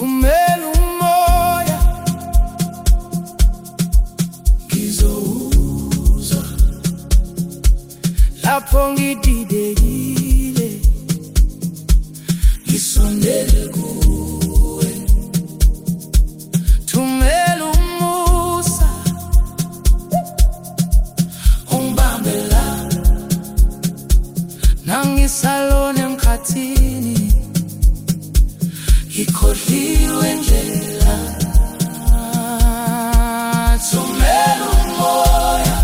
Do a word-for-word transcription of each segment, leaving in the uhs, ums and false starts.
Thumela umoya ngizowuzwa lapho ngididekile, ngisondele kuwe. Thumela umusa ungibambe la nangisalone emkhathini, ngikhohliwe ndlela. Thumela umoya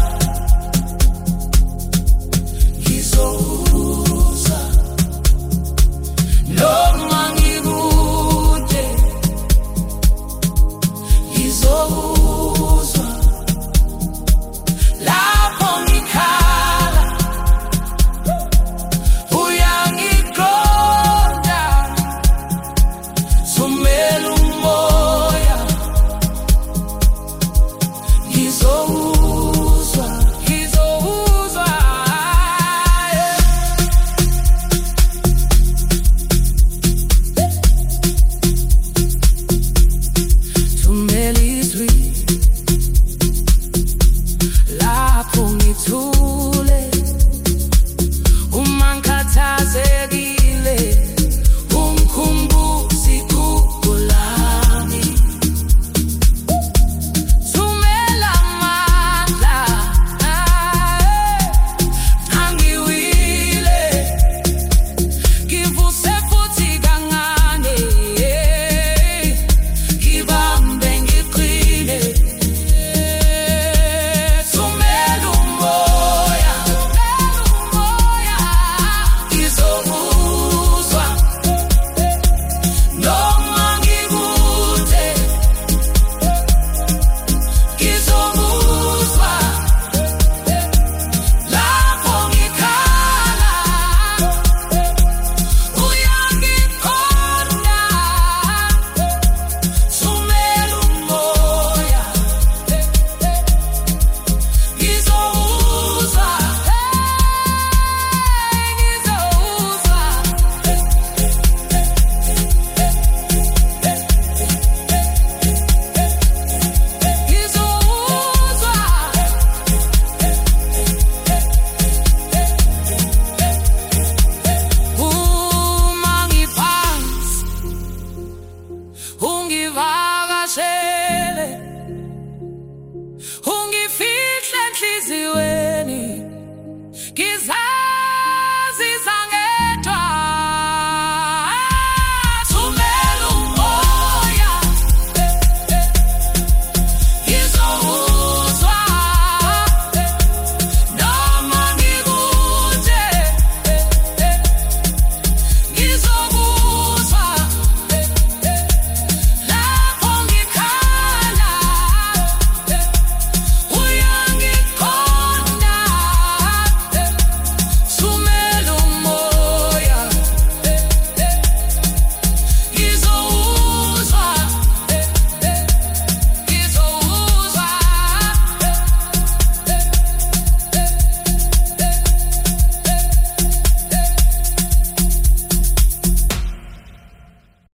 ngizowuzwa noma ngikude, ngizowuzwa lapho ngikhala, uyangiqonda. Thumela umoya ngizowuzwa, ngizowuzwa, yeah. Thumela izwi lapho ngithule, uma ngikhathazekile, ungikhumbuze iphupho lami. Thumela amandla angiwile, ngivuse futhi kancane, ngibambe ngiqine. Thumela umoya ngizowuzwa noma ngikude, ngizowuzwa lapho ngikhala, uyangiqonda. Thumela umoya ngizowuzwa, ngizowuzwa, ngizowuzwa. Uma ngiphansi ungiva